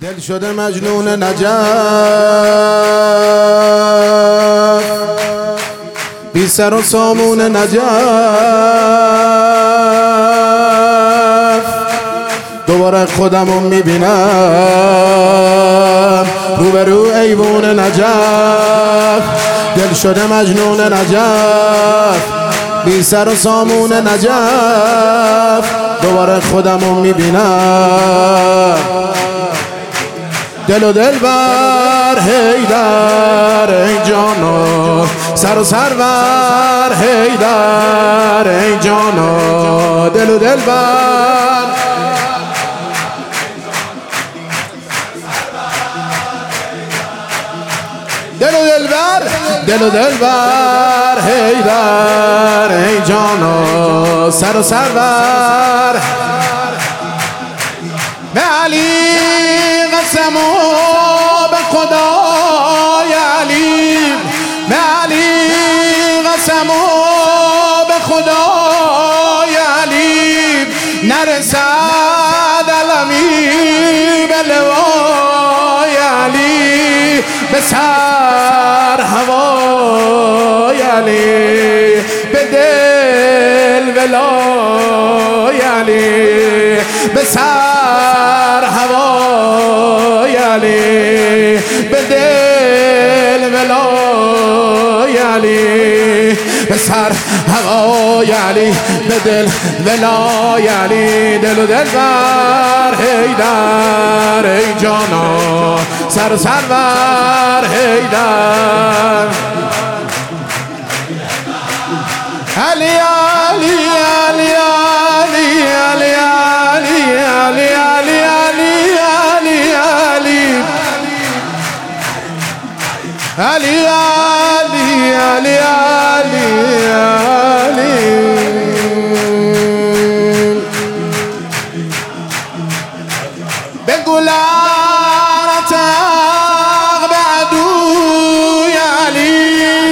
دل شده مجنون نجف، بی سر و سامون نجف، دوباره خودمو میبینم روبرو ایوون نجف. دل شده مجنون نجف، بی سر و سامون نجف، دوباره خودمو میبینم. دل و دل بر حیدر ای جانا، سر و سرور حیدر ای جانا. دل و دل بر دل و دل بر حیدر ای جانا، سر و سرور به علی قسمو به خدای علی، به علی قسمو به خدای علی، نرسد علمی به لوای علی، به سر هوای علی، به دل ولای علی، به سر هوای علی، به دل ولای علی، به سر هوای علی، به دل ولای علی. دل و دل بر حیدر ای جانا، سر و سرور حیدر. علی علی علی علی علی علی علی علی علی علی علی علی علی علی. بگو لعنت حق به عدوی علی،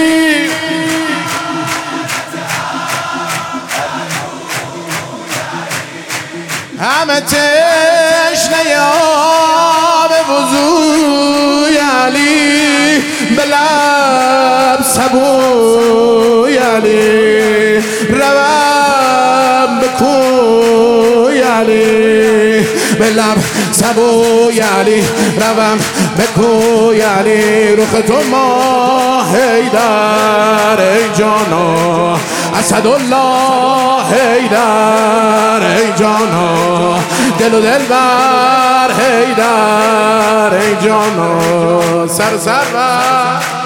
همه تشنه آب وضوی علی، به لب سبوی علی، روم به کوی علی، به لب سبوی علی، روم به کوی علی. رخ تو ما حیدر ای جانا، اسدالله حیدر ای جانا. دل و دل بر حیدر ای جانا، سر سر